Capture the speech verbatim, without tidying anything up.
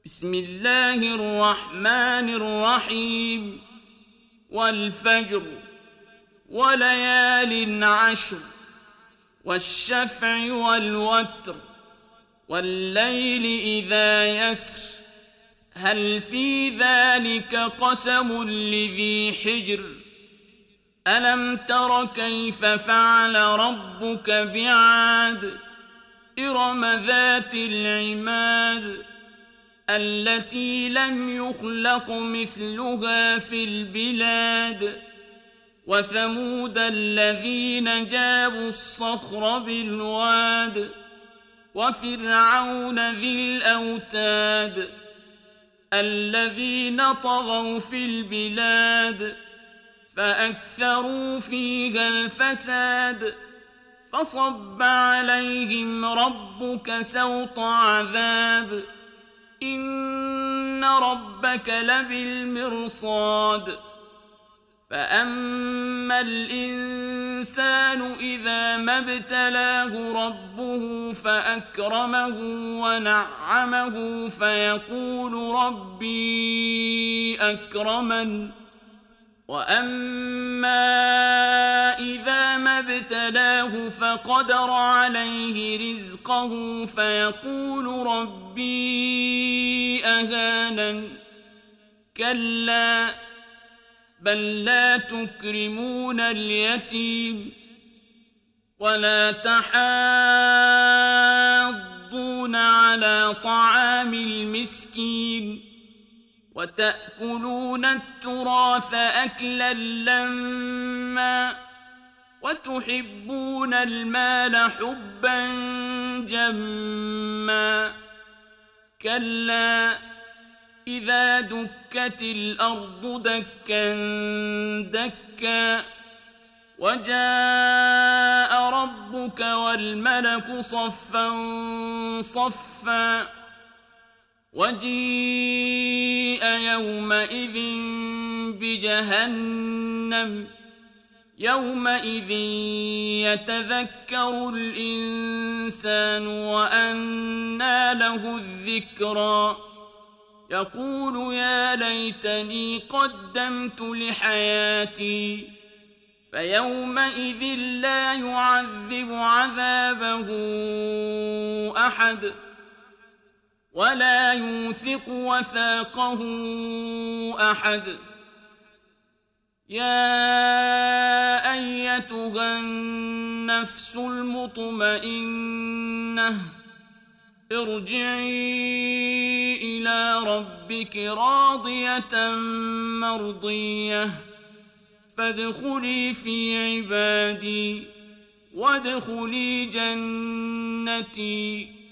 بسم الله الرحمن الرحيم والفجر وليال عشر والشفع والوتر والليل إذا يسر هل في ذلك قسم لذي حجر ألم تر كيف فعل ربك بعاد إرم ذات العماد التي لم يخلق مثلها في البلاد وثمود الذين جابوا الصخر بالواد وفرعون ذي الأوتاد الذين طغوا في البلاد فأكثروا فيها الفساد فصب عليهم ربك سوط عذاب إن ربك لبالمرصاد فأما الإنسان إذا ما ابتلاه ربه فأكرمه ونعمه فيقول ربي أكرمن وأما إذا ما ابتلاه فقدر عليه رزقه فيقول ربي أهانن كلا بل لا تكرمون اليتيم ولا تحاضون على طعام المسكين وتأكلون التراث أكلا لما وتحبون المال حبا جما كلا إذا دكت الأرض دكا دكا وجاء ربك والملك صفا صفا وجيء يومئذ بجهنم يومئذ يتذكر الإنسان وأنى له الذكرى يقول يا ليتني قدمت لحياتي فيومئذ لا يعذب عذابه أحد ولا يوثق وثاقه أحد يا أيتها النفس المطمئنة ارجعي إلى ربك راضية مرضية فادخلي في عبادي وادخلي جنتي